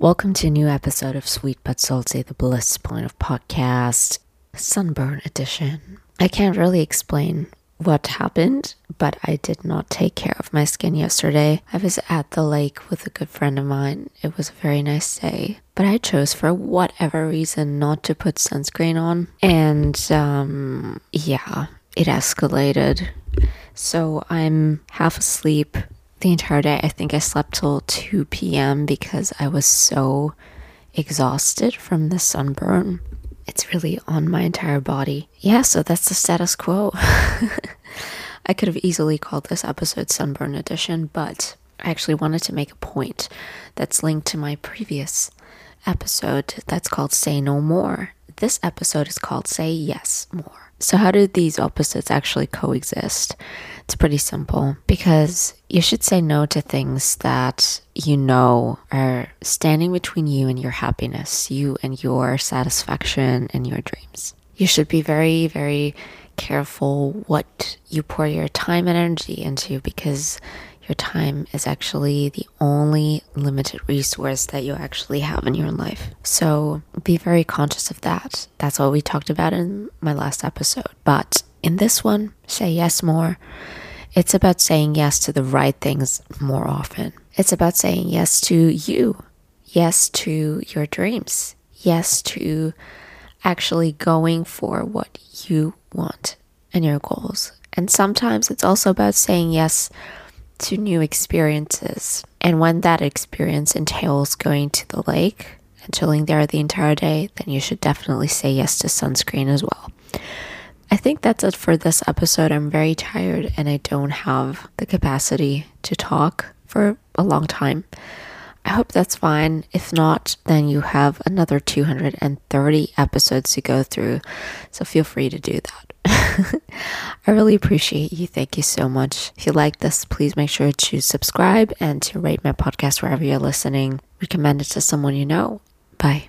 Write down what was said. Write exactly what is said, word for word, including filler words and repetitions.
Welcome to a new episode of Sweet But Salty, the Bliss Point of Podcast, Sunburn Edition. I can't really explain what happened, but I did not take care of my skin yesterday. I was at the lake with a good friend of mine. It was a very nice day, but I chose for whatever reason not to put sunscreen on. And um, yeah, it escalated. So I'm half asleep the entire day. I think I slept till two p.m. because I was so exhausted from the sunburn. It's really on my entire body. Yeah, so that's the status quo. I could have easily called this episode Sunburn Edition, but I actually wanted to make a point that's linked to my previous episode that's called Say No More. This episode is called Say Yes More. So how do these opposites actually coexist? It's pretty simple, because you should say no to things that you know are standing between you and your happiness, you and your satisfaction and your dreams. You should be very, very careful what you pour your time and energy into, because your time is actually the only limited resource that you actually have in your life. So be very conscious of that. That's what we talked about in my last episode. But in this one, Say Yes More, it's about saying yes to the right things more often. It's about saying yes to you, yes to your dreams, yes to actually going for what you want and your goals. And sometimes it's also about saying yes to new experiences. And when that experience entails going to the lake and chilling there the entire day, then you should definitely say yes to sunscreen as well. I think that's it for this episode. I'm very tired and I don't have the capacity to talk for a long time. I hope that's fine. If not, then you have another two hundred thirty episodes to go through. So feel free to do that. I really appreciate you. Thank you so much. If you like this, please make sure to subscribe and to rate my podcast wherever you're listening. Recommend it to someone you know. Bye.